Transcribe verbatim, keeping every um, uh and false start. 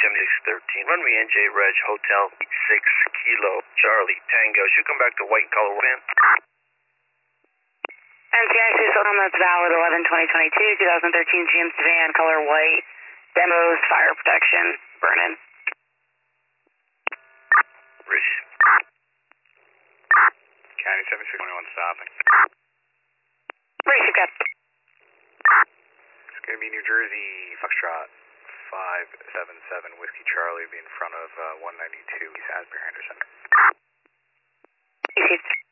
seventy-six thirteen. Runway N J Reg Hotel six Kilo Charlie Tango. Should come back to white color van. N C I C Solom, that's valid eleven twenty twenty-two, twenty thirteen G M Sedan, color white, demos, fire protection, burn-in. Rich. County seven six one one stopping. Race, you got. It's going to be New Jersey, Foxtrot five seven seven, Whiskey Charlie, be in front of uh, one ninety-two East Asbury Henderson. Easy.